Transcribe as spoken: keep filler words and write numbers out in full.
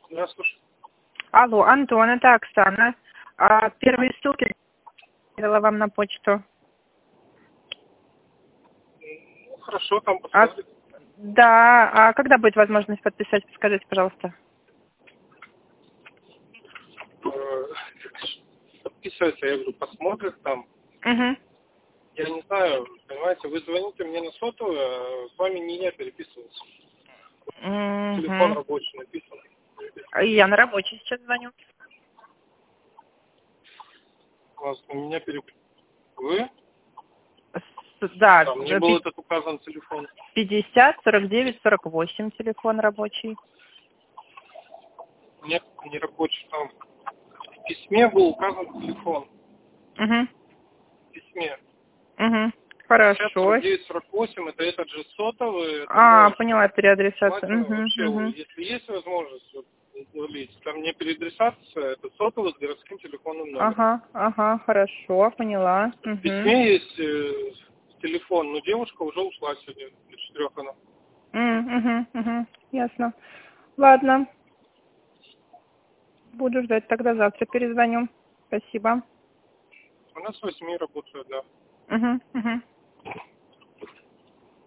Я слушаю. Алло, Антон, это Оксана. А, первые ссылки дала вам на почту. Ну, хорошо, там А, посмотрим. да, а когда будет возможность подписать, скажите, пожалуйста. Э, Подписывается, я говорю, посмотрят там. Угу. Я не знаю, понимаете, вы звоните мне на сотовую, а с вами не я переписывался. Телефон Угу. рабочий написан. Я на рабочий сейчас звоню. У вас у меня переписывался. Вы? С- Да, Там не был этот указан телефон. пятьдесят сорок девять сорок восемь телефон рабочий. Нет, не рабочий там. В письме был указан телефон. Угу. В письме. Угу. пятьдесят Хорошо. сорок девять сорок восемь, это этот же сотовый, это А, мой. поняла, переадресация. Желательно Угу, вообще, угу. если есть возможность, вот, удалить. Там не переадресация, это сотовый с городским телефонным номером. Ага, ага, хорошо, поняла. В Угу. письме есть э, телефон, но девушка уже ушла сегодня, до четырех она. Угу, угу. Ясно. Ладно, буду ждать, тогда завтра перезвоню. Спасибо. Она с восьми работает, да. Угу, угу.